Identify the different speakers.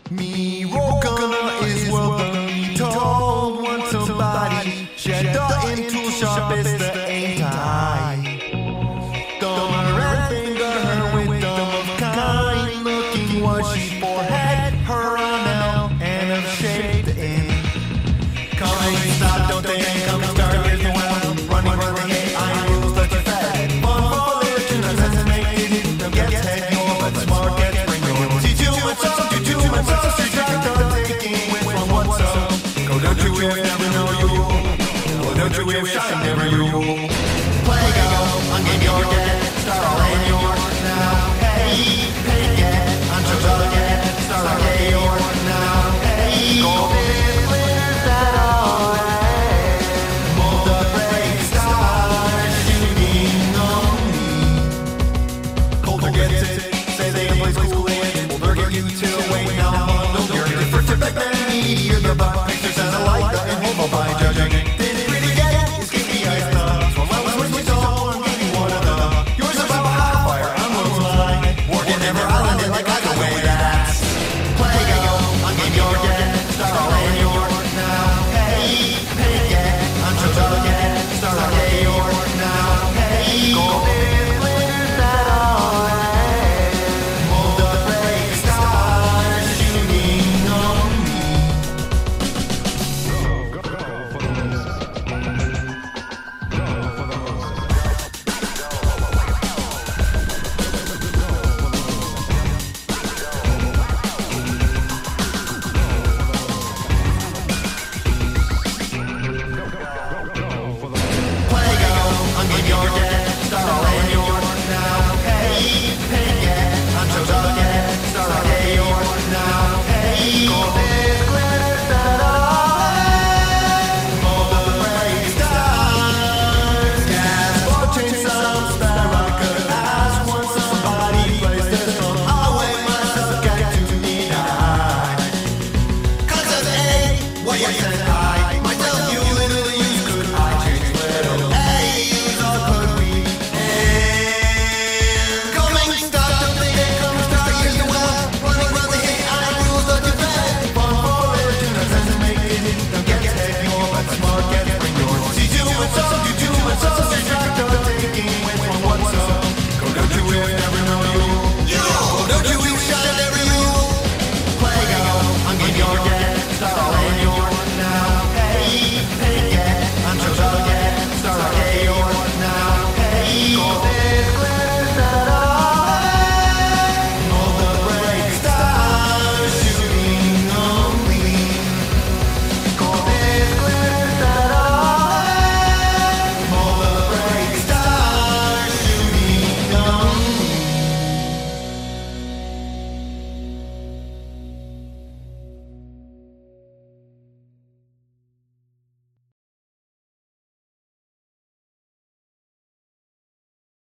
Speaker 1: Me Rokana is welcome told when somebody shed the into sharpest the ain't I. Thumb red finger her with thumb of kind looking was she forehead her on now and of shape the end. Coming stop don't they ain't come start here's the one running I rules that you fed. Fun for religion assassinate it don't get head your but smart gets bring your see too much up do too much up taking which one what's up go don't you wish never know you go don't you wish I never you play go ungame your debt start all in yours now hey get until again start all in yours now hey go clears that all right mold the break start shooting on me Colder gets it say they plays cool and Colder get you till wait now you're different to back then you're the buck